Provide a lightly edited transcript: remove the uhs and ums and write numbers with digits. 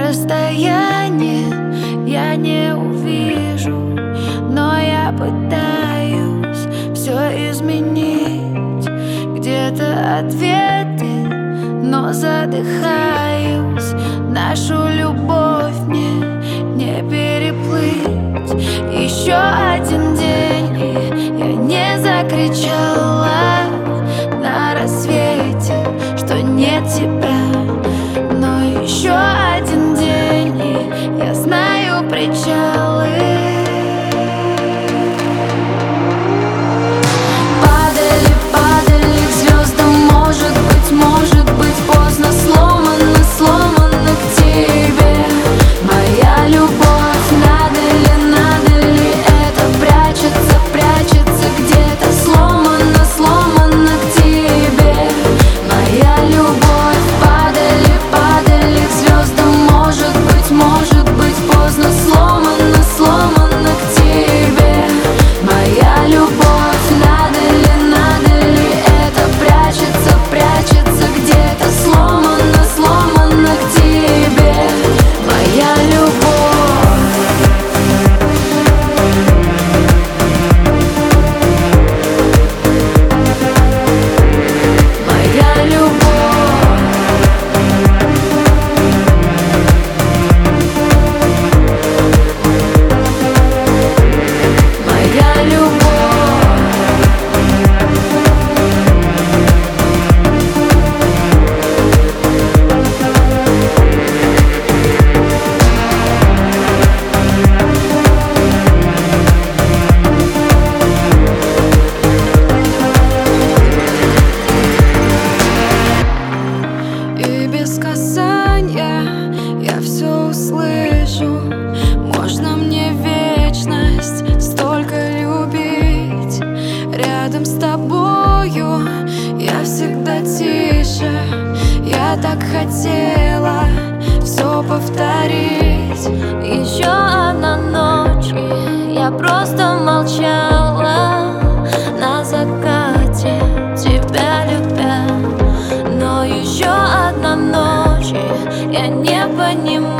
расстоянии я не увижу, но я пытаюсь все изменить. Где-то ответы, но задыхаюсь. Нашу любовь мне не переплыть. Еще один день, и я не закричала на рассвете, что нет тебя. Но еще один день, и я знаю причалы. Падали, падали к звездам, может быть поздно. Сломано, сломано к тебе моя любовь. Надо ли это прячется, прячется где-то. Сломано, сломано к тебе моя любовь. Падали, падали к звездам, может быть поздно. Сломано, сломано к тебе моя любовь. Надо ли это прячется, прячется где-то. Сломано, сломано к тебе моя любовь. Моя любовь. Моя любовь. И без касания я все услышу. Можно мне вечность столько любить. Рядом с тобою я всегда тише. Я так хотела все повторить. Еще одна ночь, и я просто молчала на закате, тебя любя. Но еще одна ночь, и я не понимала.